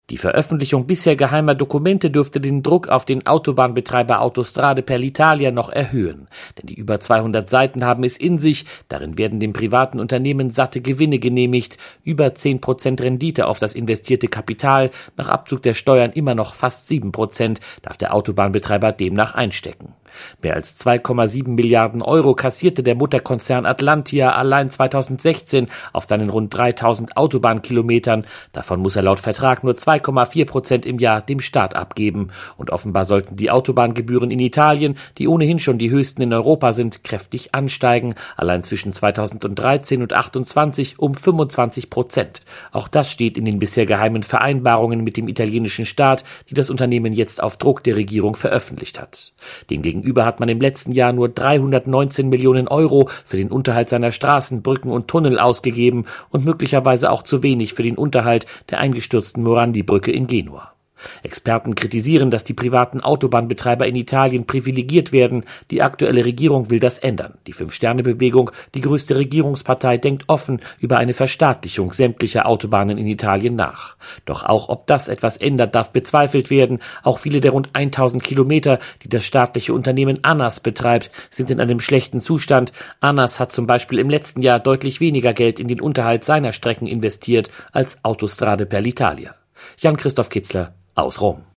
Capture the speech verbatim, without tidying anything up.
Die Veröffentlichung bisher geheimer Dokumente dürfte den Druck auf den Autobahnbetreiber Autostrade per l'Italia noch erhöhen. Denn die über zweihundert Seiten haben es in sich. Darin werden dem privaten Unternehmen satte Gewinne genehmigt. Über zehn Prozent Rendite auf das investierte Kapital. Nach Abzug der Steuern immer noch fast sieben Prozent darf der Autobahnbetreiber demnach einstecken. Mehr als zwei Komma sieben Milliarden Euro kassierte der Mutterkonzern Atlantia allein zweitausendsechzehn auf seinen rund dreitausend Autobahnkilometern. Davon muss er laut Vertrag nur zwei Komma vier Prozent im Jahr dem Staat abgeben. Und offenbar sollten die Autobahngebühren in Italien, die ohnehin schon die höchsten in Europa sind, kräftig ansteigen. Allein zwischen zweitausenddreizehn und achtundzwanzig um fünfundzwanzig Prozent. Auch das steht in den bisher geheimen Vereinbarungen mit dem italienischen Staat, die das Unternehmen jetzt auf Druck der Regierung veröffentlicht hat. Demgegenüber Gegenüber hat man im letzten Jahr nur dreihundertneunzehn Millionen Euro für den Unterhalt seiner Straßen, Brücken und Tunnel ausgegeben und möglicherweise auch zu wenig für den Unterhalt der eingestürzten Morandi-Brücke in Genua. Experten kritisieren, dass die privaten Autobahnbetreiber in Italien privilegiert werden. Die aktuelle Regierung will das ändern. Die Fünf-Sterne-Bewegung, die größte Regierungspartei, denkt offen über eine Verstaatlichung sämtlicher Autobahnen in Italien nach. Doch auch ob das etwas ändert, darf bezweifelt werden. Auch viele der rund tausend Kilometer, die das staatliche Unternehmen ANAS betreibt, sind in einem schlechten Zustand. ANAS hat zum Beispiel im letzten Jahr deutlich weniger Geld in den Unterhalt seiner Strecken investiert als Autostrade per l'Italia. Jan-Christoph Kitzler aus Rom.